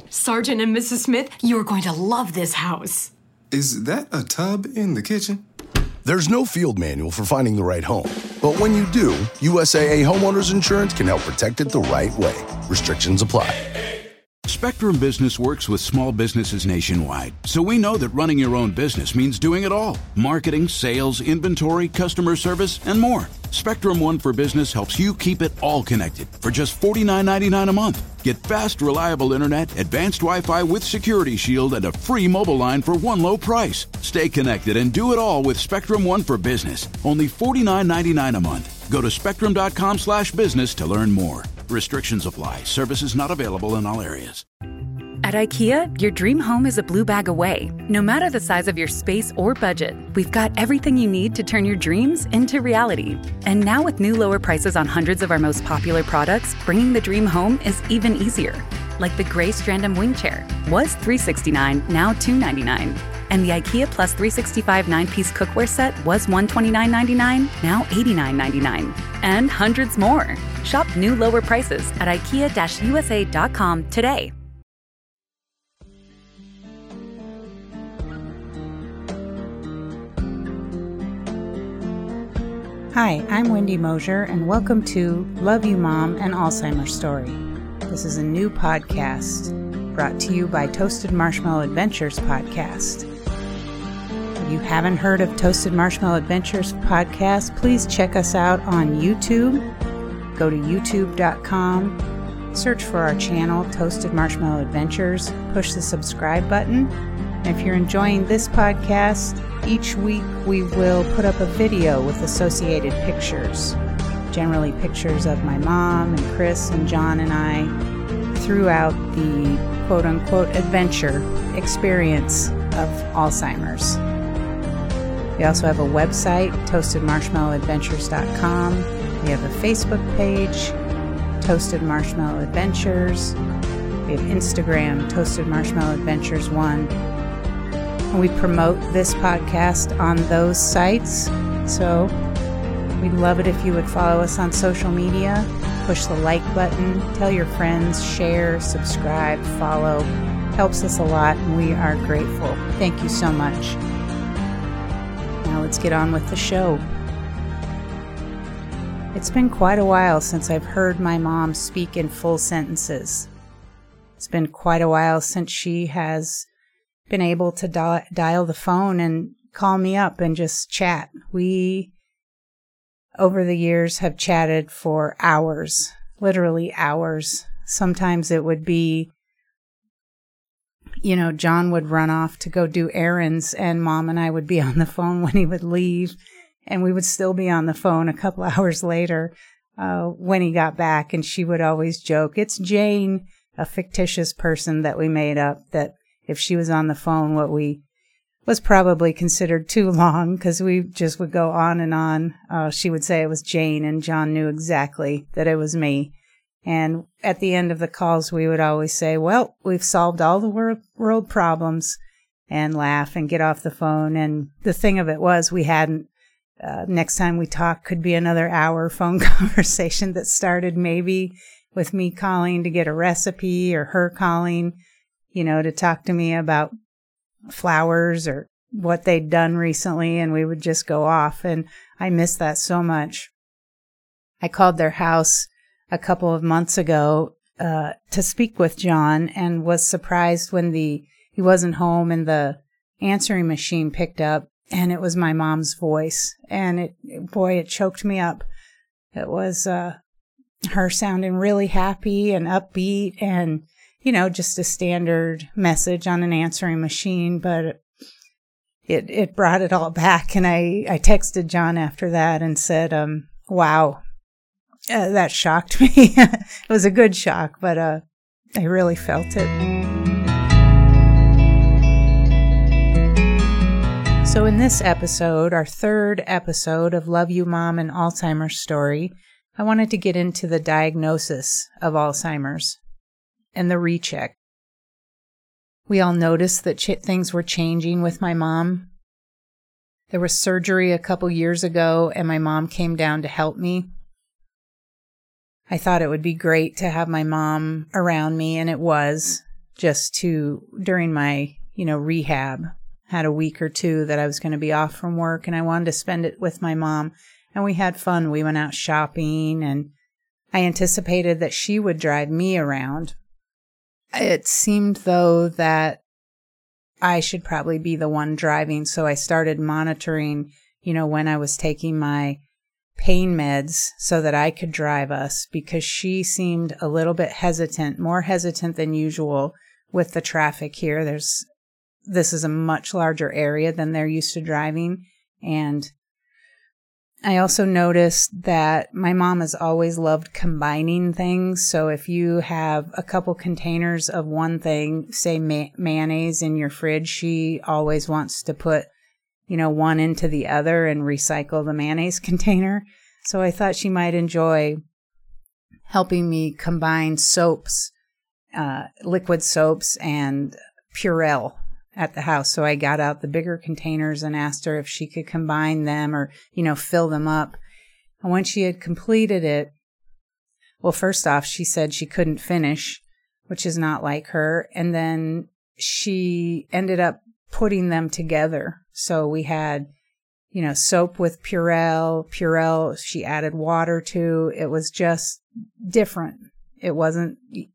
Sergeant and Mrs. Smith, you're going to love this house. Is that a tub in the kitchen? There's no field manual for finding the right home. But when you do, USAA Homeowners Insurance can help protect it the right way. Restrictions apply. Spectrum Business works with small businesses nationwide, so we know that running your own business means doing it all. Marketing, sales, inventory, customer service, and more. Spectrum One for Business helps you keep it all connected for just $49.99 a month. Get fast, reliable internet, advanced Wi-Fi with Security Shield, and a free mobile line for one low price. Stay connected and do it all with Spectrum One for Business. Only $49.99 a month. Go to spectrum.com/business to learn more. Restrictions apply. Services not available in all areas. At IKEA, your dream home is a blue bag away. No matter the size of your space or budget, we've got everything you need to turn your dreams into reality. And now with new lower prices on hundreds of our most popular products, bringing the dream home is even easier. Like the gray Strandom wing chair was $369, now $299. And the IKEA Plus 365 9-piece cookware set was $129.99, now $89.99. And hundreds more. Shop new lower prices at IKEA-USA.com today. Hi, I'm Wendy Mosier, and welcome to Love You Mom, an Alzheimer's Story. This is a new podcast brought to you by Toasted Marshmallow Adventures podcast. If you haven't heard of Toasted Marshmallow Adventures podcast, please check us out on YouTube. Go to youtube.com, search for our channel, Toasted Marshmallow Adventures, push the subscribe button. And if you're enjoying this podcast, each week we will put up a video with associated pictures, generally pictures of my mom and Chris and John and I throughout the quote-unquote adventure experience of Alzheimer's. We also have a website, toastedmarshmallowadventures.com. We have a Facebook page, Toasted Marshmallow Adventures. We have Instagram, Toasted Marshmallow Adventures 1. And we promote this podcast on those sites. So we'd love it if you would follow us on social media, push the like button, tell your friends, share, subscribe, follow. Helps us a lot, and we are grateful. Thank you so much. Now let's get on with the show. It's been quite a while since I've heard my mom speak in full sentences. It's been quite a while since she has been able to dial the phone and call me up and just chat. We, over the years, have chatted for hours, literally hours. Sometimes it would be, John would run off to go do errands, and Mom and I would be on the phone when he would leave, and we would still be on the phone a couple hours later when he got back, and she would always joke, "It's Jane," a fictitious person that we made up, that if she was on the phone, what we was probably considered too long because we just would go on and on. She would say it was Jane, and John knew exactly that it was me. And at the end of the calls, we would always say, "Well, we've solved all the world problems," and laugh and get off the phone. And the thing of it was, we hadn't, next time we talk could be another hour phone conversation that started maybe with me calling to get a recipe or her calling, to talk to me about flowers or what they'd done recently, and we would just go off, and I miss that so much. I called their house a couple of months ago to speak with John, and was surprised when he wasn't home and the answering machine picked up, and it was my mom's voice, and it choked me up. It was her sounding really happy and upbeat, and just a standard message on an answering machine, but it brought it all back. And I texted John after that and said, wow, that shocked me. It was a good shock, but I really felt it. So in this episode, our third episode of Love You Mom, an Alzheimer's Story, I wanted to get into the diagnosis of Alzheimer's and the recheck. We all noticed that things were changing with my mom. There was surgery a couple years ago, and my mom came down to help me. I thought it would be great to have my mom around me, and it was. during my, rehab, had a week or two that I was going to be off from work, and I wanted to spend it with my mom. And we had fun. We went out shopping, and I anticipated that she would drive me around. It seemed, though, that I should probably be the one driving, so I started monitoring, when I was taking my pain meds so that I could drive us, because she seemed a little bit hesitant, more hesitant than usual with the traffic here. This is a much larger area than they're used to driving. And I also noticed that my mom has always loved combining things. So if you have a couple containers of one thing, say mayonnaise in your fridge, she always wants to put, one into the other and recycle the mayonnaise container. So I thought she might enjoy helping me combine soaps, liquid soaps and Purell at the house. So I got out the bigger containers and asked her if she could combine them or, fill them up. And when she had completed it, well, first off, she said she couldn't finish, which is not like her. And then she ended up putting them together. So we had, soap with Purell she added water to. It was just different. I wasn't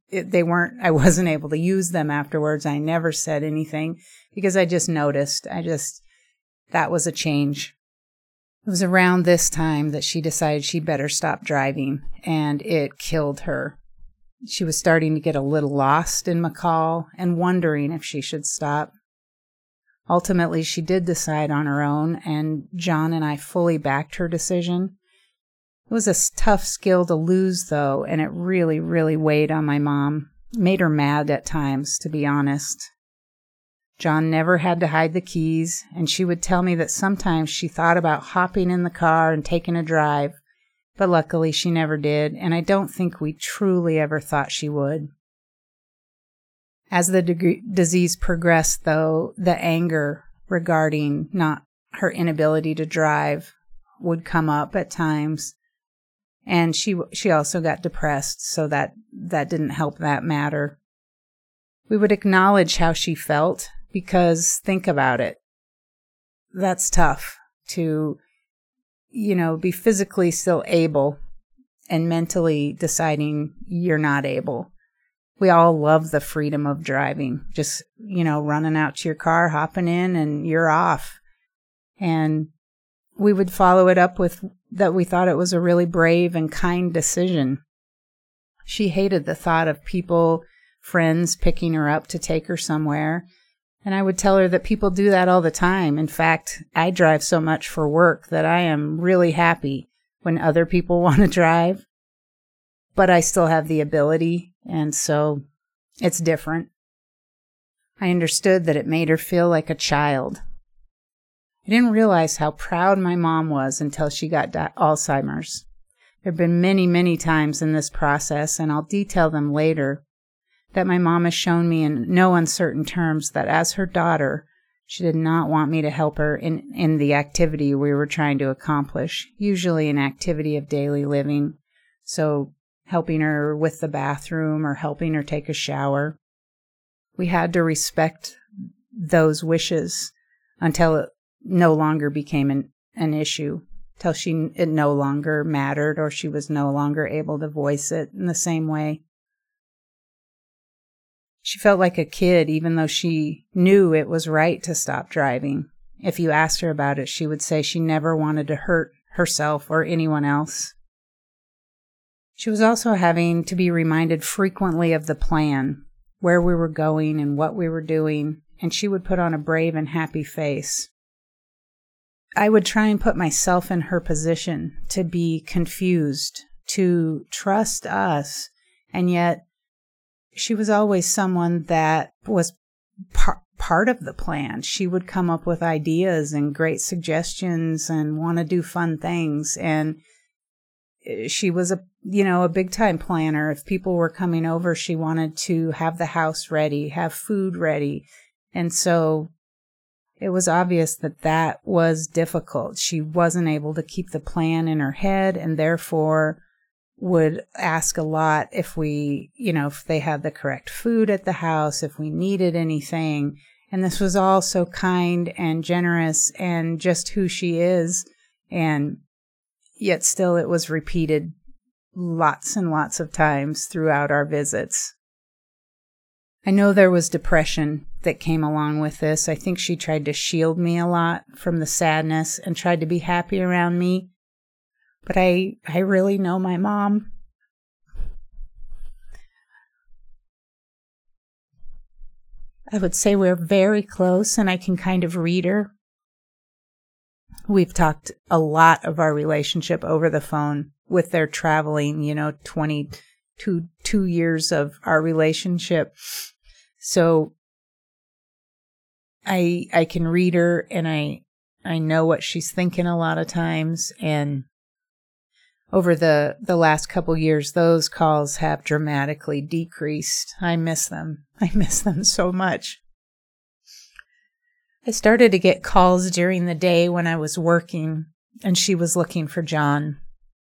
able to use them afterwards. I never said anything because I just noticed. That was a change. It was around this time that she decided she better stop driving, and it killed her. She was starting to get a little lost in McCall and wondering if she should stop. Ultimately, she did decide on her own, and John and I fully backed her decision. It was a tough skill to lose, though, and it really, really weighed on my mom. Made her mad at times, to be honest. John never had to hide the keys, and she would tell me that sometimes she thought about hopping in the car and taking a drive, but luckily she never did, and I don't think we truly ever thought she would. As the disease progressed, though, the anger regarding not her inability to drive would come up at times. And she also got depressed, so that didn't help that matter. We would acknowledge how she felt, because think about it. That's tough to, be physically still able and mentally deciding you're not able. We all love the freedom of driving, just, running out to your car, hopping in, and you're off. And we would follow it up with that we thought it was a really brave and kind decision. She hated the thought of friends picking her up to take her somewhere. And I would tell her that people do that all the time. In fact, I drive so much for work that I am really happy when other people want to drive. But I still have the ability, and so it's different. I understood that it made her feel like a child. I didn't realize how proud my mom was until she got Alzheimer's. There have been many, many times in this process, and I'll detail them later, that my mom has shown me in no uncertain terms that as her daughter, she did not want me to help her in the activity we were trying to accomplish, usually an activity of daily living. So helping her with the bathroom or helping her take a shower. We had to respect those wishes until it no longer became an issue, till it no longer mattered or she was no longer able to voice it in the same way. She felt like a kid, even though she knew it was right to stop driving. If you asked her about it, she would say she never wanted to hurt herself or anyone else. She was also having to be reminded frequently of the plan, where we were going and what we were doing, and she would put on a brave and happy face. I would try and put myself in her position to be confused, to trust us, and yet she was always someone that was part of the plan. She would come up with ideas and great suggestions and want to do fun things, and she was a big time planner. If people were coming over, she wanted to have the house ready, have food ready. And so it was obvious that was difficult. She wasn't able to keep the plan in her head, and therefore would ask a lot if if they had the correct food at the house, if we needed anything. And this was all so kind and generous and just who she is. And yet still it was repeated lots and lots of times throughout our visits. I know there was depression that came along with this. I think she tried to shield me a lot from the sadness and tried to be happy around me. But I really know my mom. I would say we're very close, and I can kind of read her. We've talked a lot of our relationship over the phone with their traveling, 22 years of our relationship. So I can read her, and I know what she's thinking a lot of times. And over the last couple years, those calls have dramatically decreased. I miss them. I miss them so much. I started to get calls during the day when I was working, and she was looking for John.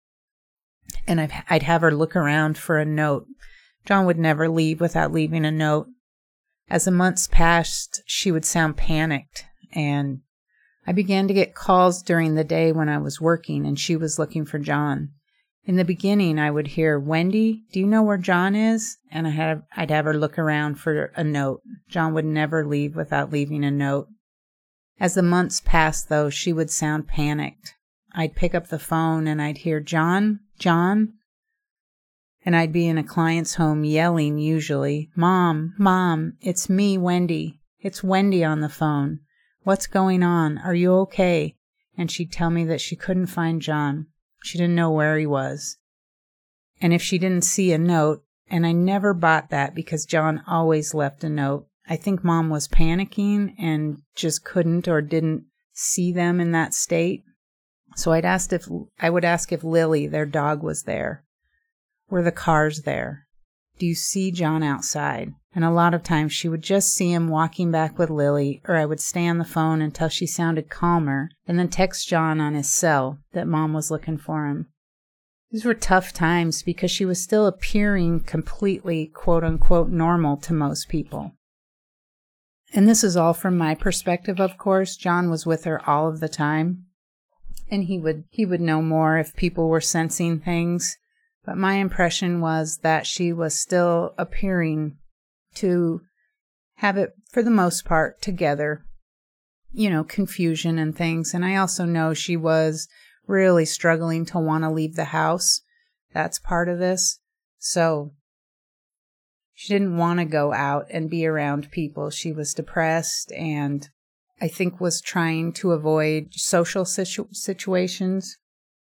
And I'd have her look around for a note. John would never leave without leaving a note. As the months passed, she would sound panicked, and I began to get calls during the day when I was working, and she was looking for John. In the beginning, I would hear, "Wendy, do you know where John is?" And I'd have her look around for a note. John would never leave without leaving a note. As the months passed, though, she would sound panicked. I'd pick up the phone and I'd hear, "John, John?" And I'd be in a client's home yelling usually, "Mom, Mom, it's me, Wendy. It's Wendy on the phone. What's going on? Are you okay?" And she'd tell me that she couldn't find John. She didn't know where he was. And if she didn't see a note, and I never bought that because John always left a note, I think Mom was panicking and just couldn't or didn't see them in that state. So I would ask if Lily, their dog, was there. Were the cars there? Do you see John outside? And a lot of times she would just see him walking back with Lily, or I would stay on the phone until she sounded calmer and then text John on his cell that Mom was looking for him. These were tough times because she was still appearing completely, quote-unquote, normal to most people. And this is all from my perspective, of course. John was with her all of the time, and he would know more if people were sensing things. But my impression was that she was still appearing to have it, for the most part, together. Confusion and things. And I also know she was really struggling to want to leave the house. That's part of this. So she didn't want to go out and be around people. She was depressed and I think was trying to avoid social situations.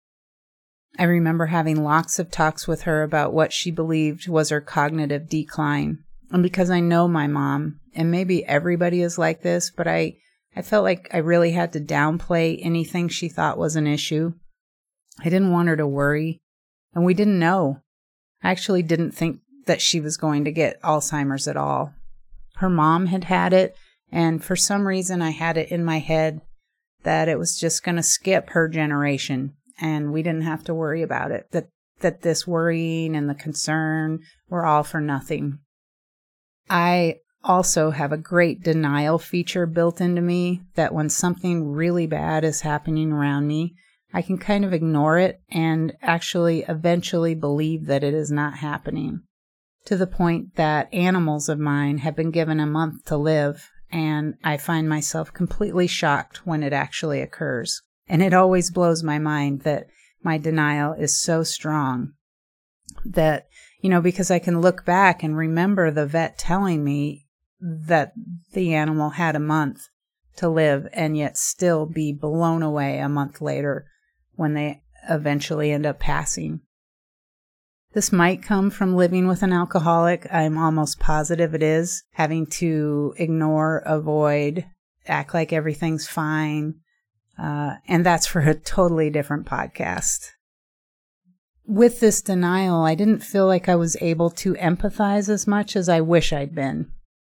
I remember having lots of talks with her about what she believed was her cognitive decline. And because I know my mom, and maybe everybody is like this, but I felt like I really had to downplay anything she thought was an issue. I didn't want her to worry, and we didn't know. I actually didn't think that she was going to get Alzheimer's at all. Her mom had it, and for some reason I had it in my head that it was just going to skip her generation. And we didn't have to worry about it, that this worrying and the concern were all for nothing. I also have a great denial feature built into me that when something really bad is happening around me, I can kind of ignore it and actually eventually believe that it is not happening, to the point that animals of mine have been given a month to live, and I find myself completely shocked when it actually occurs. And it always blows my mind that my denial is so strong that, because I can look back and remember the vet telling me that the animal had a month to live and yet still be blown away a month later when they eventually end up passing. This might come from living with an alcoholic. I'm almost positive it is. Having to ignore, avoid, act like everything's fine. And that's for a totally different podcast. With this denial, I didn't feel like I was able to empathize as much as I wish I'd been.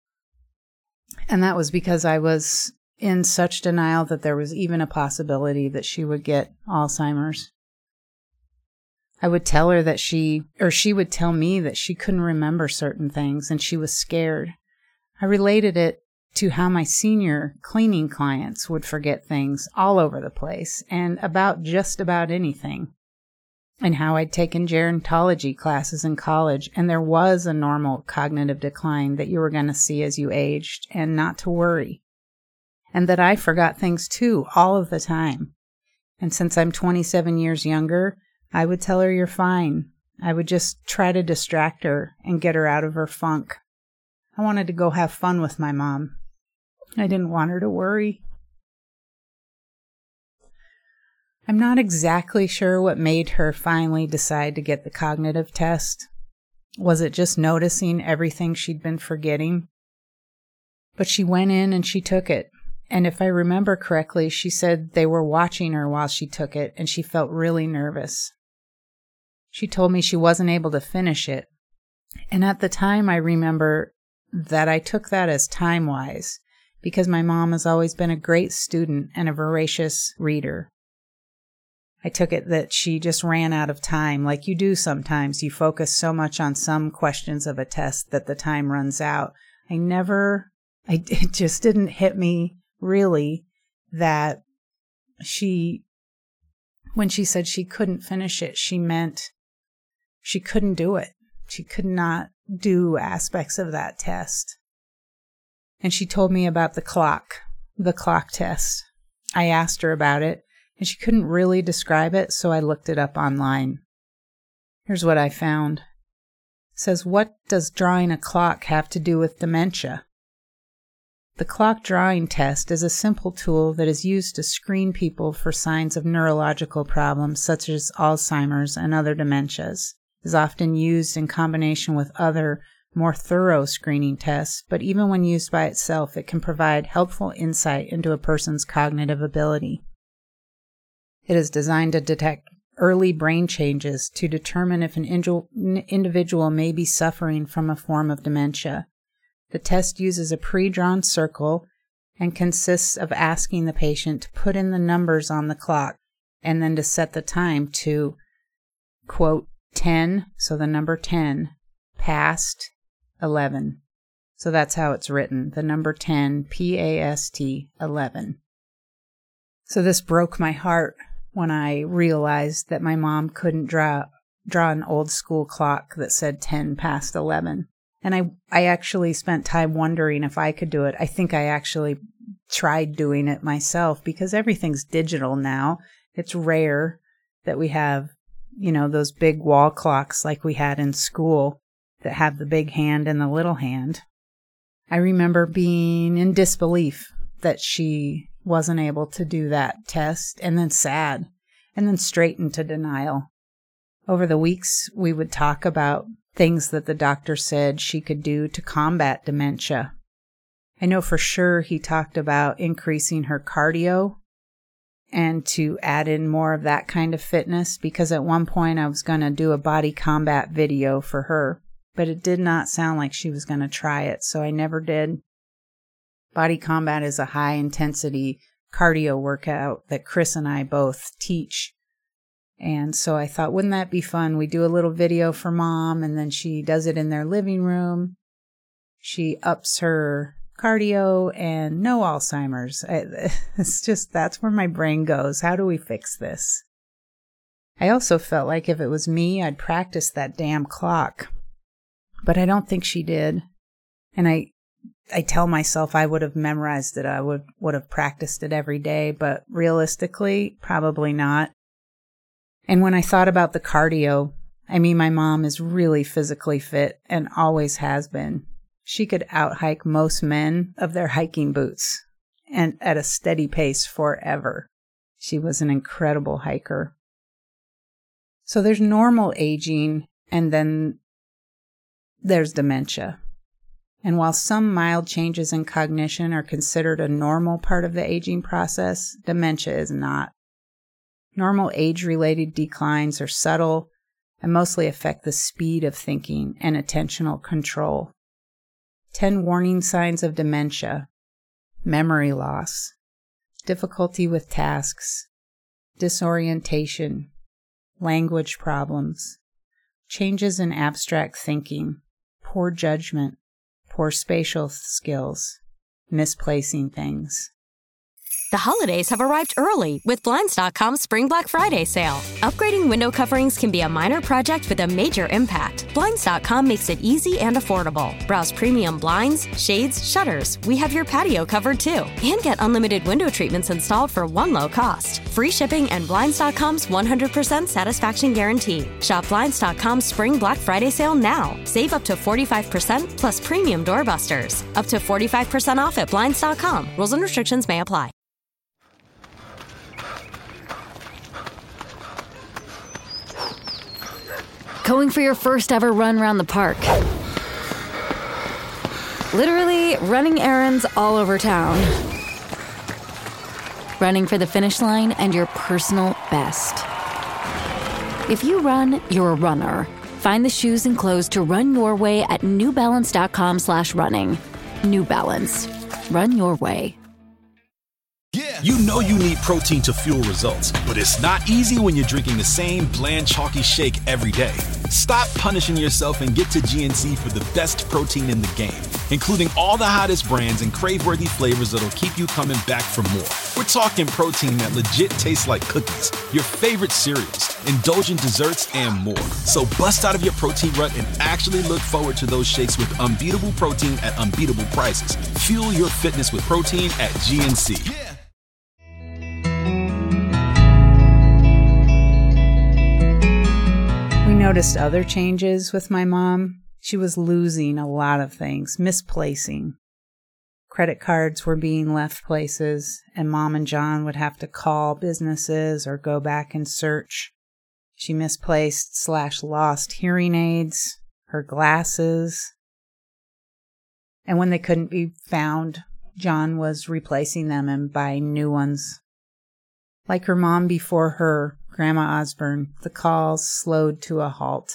And that was because I was in such denial that there was even a possibility that she would get Alzheimer's. I would tell her that she would tell me that she couldn't remember certain things and she was scared. I related it to how my senior cleaning clients would forget things all over the place and about just about anything. And how I'd taken gerontology classes in college, and there was a normal cognitive decline that you were going to see as you aged, and not to worry. And that I forgot things too, all of the time. And since I'm 27 years younger, I would tell her you're fine. I would just try to distract her and get her out of her funk. I wanted to go have fun with my mom. I didn't want her to worry. I'm not exactly sure what made her finally decide to get the cognitive test. Was it just noticing everything she'd been forgetting? But she went in and she took it. And if I remember correctly, she said they were watching her while she took it, and she felt really nervous. She told me she wasn't able to finish it. And at the time, I remember that I took that as time-wise, because my mom has always been a great student and a voracious reader. I took it that she just ran out of time, like you do sometimes. You focus so much on some questions of a test that the time runs out. It just didn't hit me really that when she said she couldn't finish it, she meant she couldn't do it. She could not do aspects of that test. And she told me about the clock test. I asked her about it, and she couldn't really describe it, so I looked it up online. Here's what I found. It says, what does drawing a clock have to do with dementia? The clock drawing test is a simple tool that is used to screen people for signs of neurological problems such as Alzheimer's and other dementias. It is often used in combination with other, more thorough screening tests, but even when used by itself, it can provide helpful insight into a person's cognitive ability. It is designed to detect early brain changes to determine if an individual may be suffering from a form of dementia. The test uses a pre-drawn circle and consists of asking the patient to put in the numbers on the clock and then to set the time to, quote, 10, so the number 10, past 11. So that's how it's written, the number 10, P-A-S-T, 11. So this broke my heart when I realized that my mom couldn't draw an old school clock that said 10 past 11. And I actually spent time wondering if I could do it. I think I actually tried doing it myself because everything's digital now. It's rare that we have, those big wall clocks like we had in school that have the big hand and the little hand. I remember being in disbelief that she wasn't able to do that test, and then sad, and then straight into denial. Over the weeks, we would talk about things that the doctor said she could do to combat dementia. I know for sure he talked about increasing her cardio and to add in more of that kind of fitness, because at one point I was going to do a body combat video for her, but it did not sound like she was going to try it, so I never did. Body combat is a high-intensity cardio workout that Chris and I both teach. And so I thought, wouldn't that be fun? We do a little video for Mom, and then she does it in their living room. She ups her cardio and no Alzheimer's. It's just, that's where my brain goes. How do we fix this? I also felt like if it was me, I'd practice that damn clock. But I don't think she did. And I tell myself I would have memorized it. I would have practiced it every day, but realistically, probably not. And when I thought about the cardio, my mom is really physically fit and always has been. She could out-hike most men of their hiking boots and at a steady pace forever. She was an incredible hiker. So there's normal aging, and then there's dementia. And while some mild changes in cognition are considered a normal part of the aging process, dementia is not. Normal age-related declines are subtle and mostly affect the speed of thinking and attentional control. 10 warning signs of dementia: memory loss, difficulty with tasks, disorientation, language problems, changes in abstract thinking, poor judgment, poor spatial skills, misplacing things. The holidays have arrived early with Blinds.com's Spring Black Friday sale. Upgrading window coverings can be a minor project with a major impact. Blinds.com makes it easy and affordable. Browse premium blinds, shades, shutters. We have your patio covered too. And get unlimited window treatments installed for one low cost. Free shipping and Blinds.com's 100% satisfaction guarantee. Shop Blinds.com's Spring Black Friday sale now. Save up to 45% plus premium doorbusters. Up to 45% off at Blinds.com. Rules and restrictions may apply. Going for your first ever run around the park. Literally running errands all over town. Running for the finish line and your personal best. If you run, you're a runner. Find the shoes and clothes to run your way at newbalance.com/running. New Balance. Run your way. You know you need protein to fuel results, but it's not easy when you're drinking the same bland, chalky shake every day. Stop punishing yourself and get to GNC for the best protein in the game, including all the hottest brands and crave-worthy flavors that'll keep you coming back for more. We're talking protein that legit tastes like cookies, your favorite cereals, indulgent desserts, and more. So bust out of your protein rut and actually look forward to those shakes with unbeatable protein at unbeatable prices. Fuel your fitness with protein at GNC. We noticed other changes with my mom. She was losing a lot of things, misplacing. Credit cards were being left places, and Mom and John would have to call businesses or go back and search. She misplaced/lost hearing aids, her glasses. And when they couldn't be found, John was replacing them and buying new ones. Like her mom before her, Grandma Osborne, the calls slowed to a halt.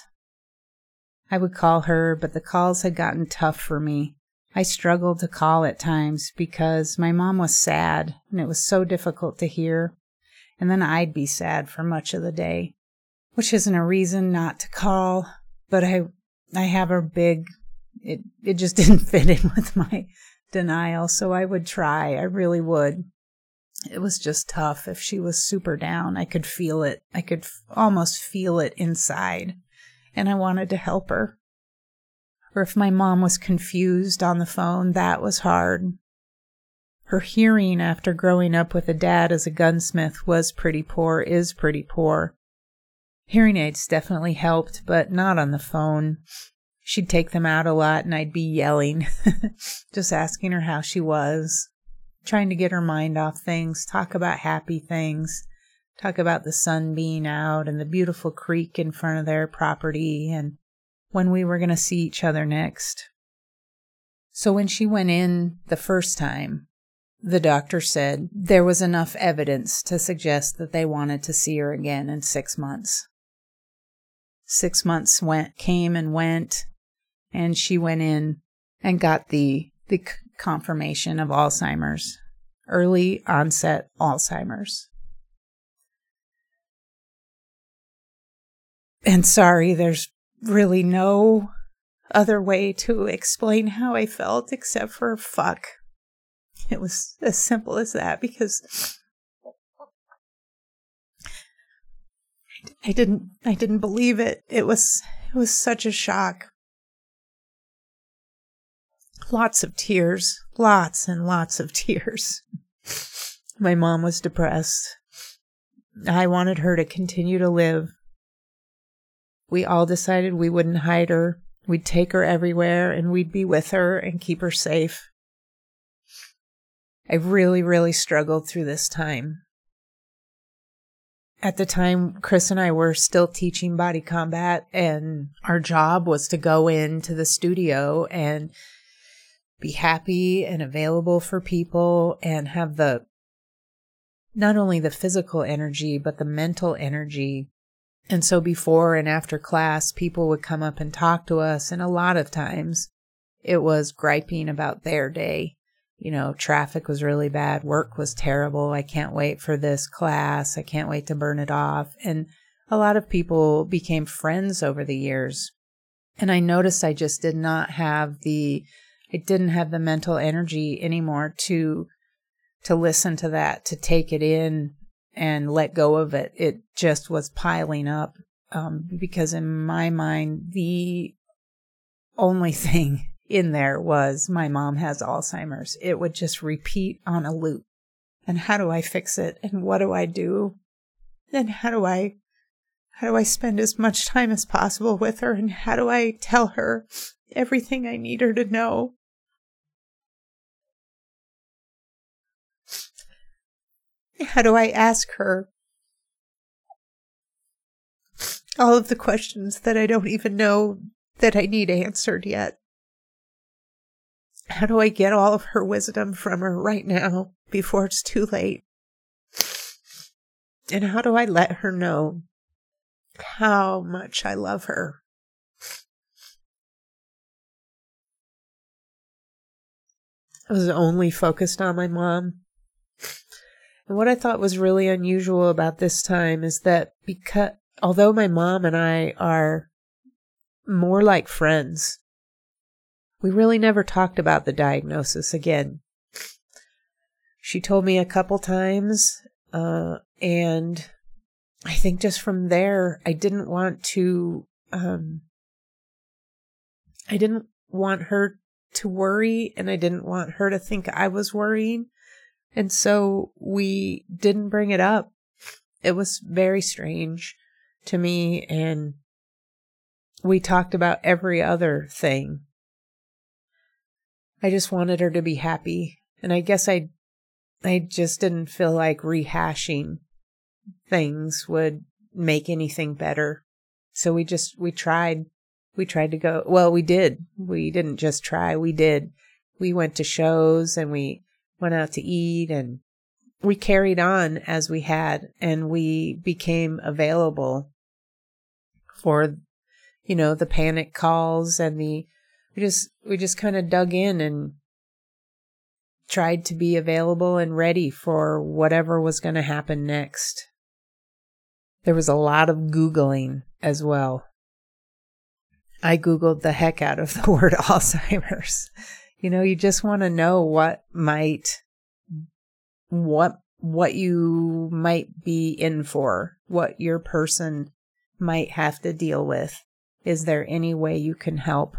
I would call her, but the calls had gotten tough for me. I struggled to call at times because my mom was sad, and it was so difficult to hear. And then I'd be sad for much of the day, which isn't a reason not to call, but I have a big, it just didn't fit in with my denial, so I would try. I really would. It was just tough. If she was super down, I could feel it. I could almost feel it inside, and I wanted to help her. Or if my mom was confused on the phone, that was hard. Her hearing after growing up with a dad as a gunsmith was pretty poor, is pretty poor. Hearing aids definitely helped, but not on the phone. She'd take them out a lot, and I'd be yelling, just asking her how she was. Trying to get her mind off things, talk about happy things, talk about the sun being out and the beautiful creek in front of their property and when we were going to see each other next. So when she went in the first time, the doctor said there was enough evidence to suggest that they wanted to see her again in 6 months. 6 months came and went, and she went in and got the confirmation of Alzheimer's, early onset Alzheimer's. And sorry, there's really no other way to explain how I felt except for fuck. It was as simple as that because I didn't believe it. It was such a shock. Lots of tears, lots and lots of tears. My mom was depressed. I wanted her to continue to live. We all decided we wouldn't hide her. We'd take her everywhere and we'd be with her and keep her safe. I really, really struggled through this time. At the time, Chris and I were still teaching body combat, and our job was to go into the studio and be happy and available for people and have not only the physical energy, but the mental energy. And so before and after class, people would come up and talk to us. And a lot of times it was griping about their day. You know, traffic was really bad. Work was terrible. I can't wait for this class. I can't wait to burn it off. And a lot of people became friends over the years. And I noticed I just didn't have the mental energy anymore to listen to that, to take it in and let go of it. It just was piling up, because in my mind, the only thing in there was my mom has Alzheimer's. It would just repeat on a loop. And how do I fix it? And what do I do? And how do I spend as much time as possible with her? And how do I tell her everything I need her to know? How do I ask her all of the questions that I don't even know that I need answered yet? How do I get all of her wisdom from her right now before it's too late? And how do I let her know how much I love her? I was only focused on my mom. And what I thought was really unusual about this time is that although my mom and I are more like friends, we really never talked about the diagnosis again. She told me a couple times, and I think just from there, I didn't want her to worry, and I didn't want her to think I was worrying. And so we didn't bring it up. It was very strange to me, and we talked about every other thing. I just wanted her to be happy, and I guess I just didn't feel like rehashing things would make anything better. So we tried to go. Well, we did. We didn't just try. We did. We went to shows, and we went out to eat, and we carried on as we had, and we became available for, the panic calls, and we just kind of dug in and tried to be available and ready for whatever was going to happen next. There was a lot of Googling as well. I Googled the heck out of the word Alzheimer's. You just want to know what you might be in for, what your person might have to deal with. Is there any way you can help?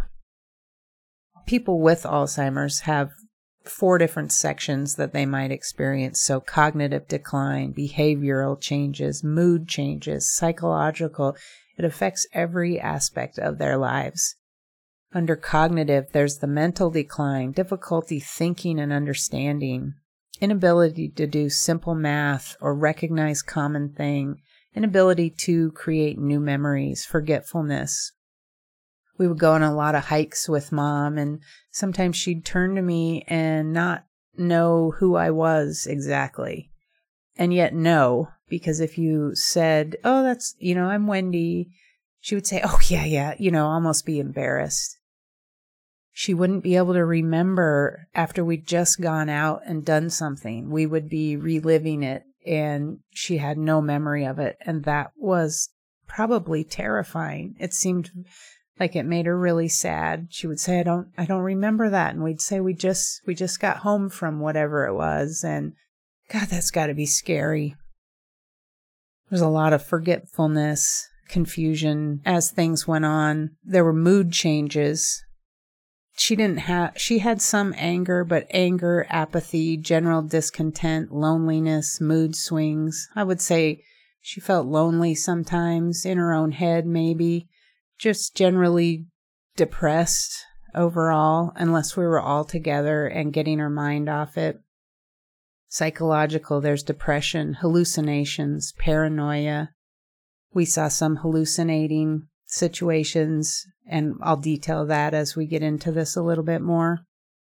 People with Alzheimer's have 4 different sections that they might experience. So cognitive decline, behavioral changes, mood changes, psychological. It affects every aspect of their lives. Under cognitive, there's the mental decline, difficulty thinking and understanding, inability to do simple math or recognize common thing, inability to create new memories, forgetfulness. We would go on a lot of hikes with Mom, and sometimes she'd turn to me and not know who I was exactly. And yet know, because if you said, oh, that's, I'm Wendy, she would say, oh, yeah, almost be embarrassed. She wouldn't be able to remember after we'd just gone out and done something. We would be reliving it, and she had no memory of it. And that was probably terrifying. It seemed like it made her really sad. She would say, I don't remember that. And we'd say, we just got home from whatever it was. And God, that's got to be scary. There's a lot of forgetfulness, confusion as things went on. There were mood changes. She had some anger, but anger, apathy, general discontent, loneliness, mood swings. I would say she felt lonely sometimes in her own head, maybe. Just generally depressed overall, unless we were all together and getting her mind off it. Psychological, there's depression, hallucinations, paranoia. We saw some hallucinating situations, and I'll detail that as we get into this a little bit more.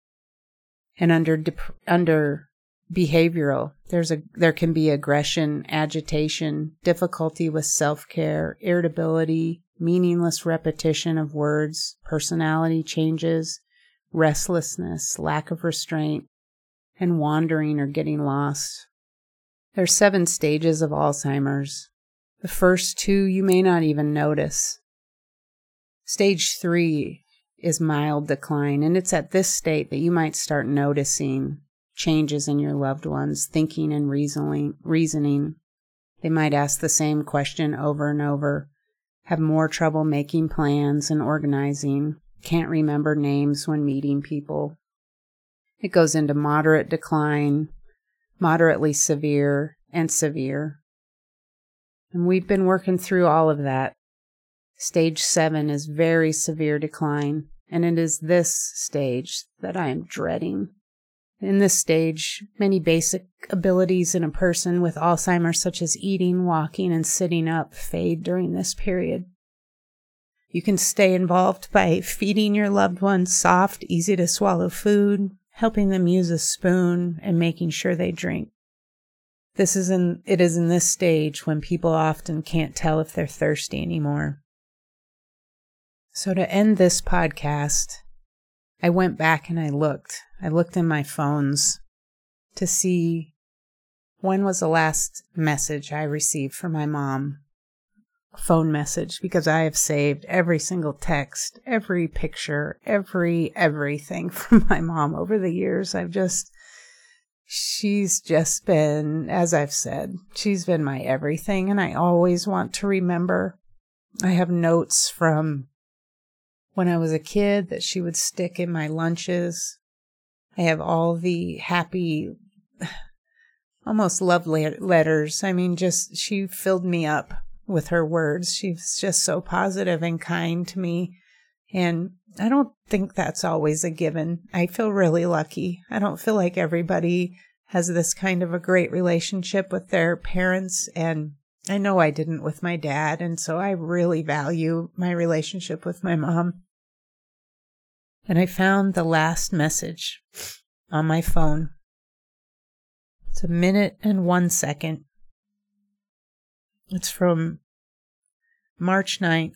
And under behavioral, there can be aggression, agitation, difficulty with self-care, irritability, meaningless repetition of words, personality changes, restlessness, lack of restraint, and wandering or getting lost. There's 7 stages of Alzheimer's. The first two you may not even notice. Stage 3 is mild decline, and it's at this state that you might start noticing changes in your loved ones' thinking and reasoning. They might ask the same question over and over, have more trouble making plans and organizing, can't remember names when meeting people. It goes into moderate decline, moderately severe, and severe. And we've been working through all of that. Stage 7 is very severe decline, and it is this stage that I am dreading. In this stage, many basic abilities in a person with Alzheimer's, such as eating, walking, and sitting up, fade during this period. You can stay involved by feeding your loved ones soft, easy-to-swallow food, helping them use a spoon, and making sure they drink. It is in this stage when people often can't tell if they're thirsty anymore. So to end this podcast, I went back and I looked in my phones to see when was the last message I received from my mom. A phone message, because I have saved every single text, every picture, everything from my mom over the years. She's just been, as I've said, she's been my everything, and I always want to remember. I have notes from when I was a kid that she would stick in my lunches. I have all the happy, almost love letters. I mean, she filled me up with her words. She's just so positive and kind to me. And I don't think that's always a given. I feel really lucky. I don't feel like everybody has this kind of a great relationship with their parents. And I know I didn't with my dad. And so I really value my relationship with my mom. And I found the last message on my phone. It's 1 minute and 1 second. It's from March 9th,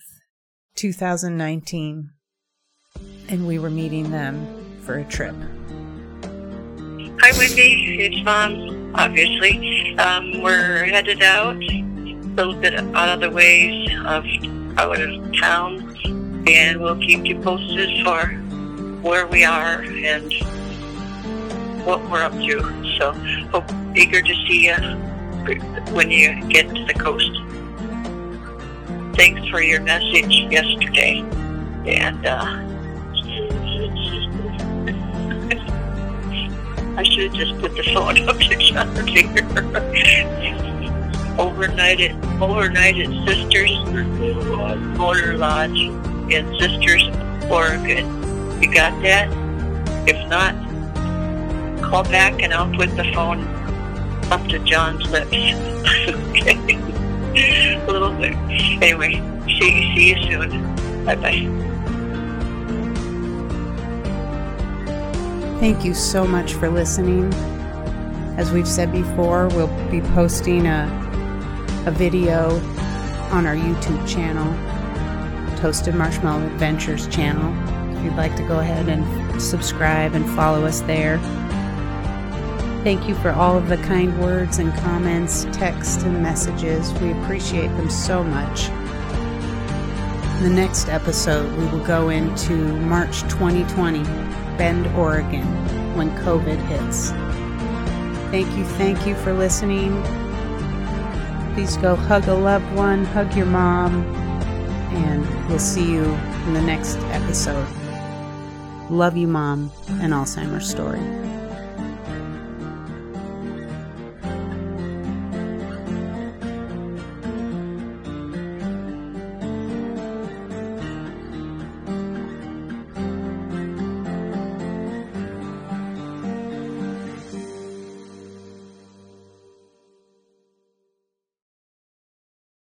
2019. And we were meeting them for a trip. Hi, Wendy. It's Mom, obviously. We're headed out, a little bit out of the ways of out of town, and we'll keep you posted for where we are and what we're up to. So, eager to see you when you get to the coast. Thanks for your message yesterday, and I should have just put the phone up to John here. Overnight at Sisters Motor Lodge in Sisters, Oregon. You got that? If not, call back and I'll put the phone up to John's lips. Okay. A little bit. Anyway, see you soon. Bye-bye. Thank you so much for listening. As we've said before, we'll be posting a video on our YouTube channel, Toasted Marshmallow Adventures channel. If you'd like to go ahead and subscribe and follow us there. Thank you for all of the kind words and comments, texts, and messages. We appreciate them so much. In the next episode, we will go into March 2020, Bend, Oregon, when COVID hits. Thank you for listening. Please go hug a loved one, hug your mom, and we'll see you in the next episode. Love you, Mom, an Alzheimer's story.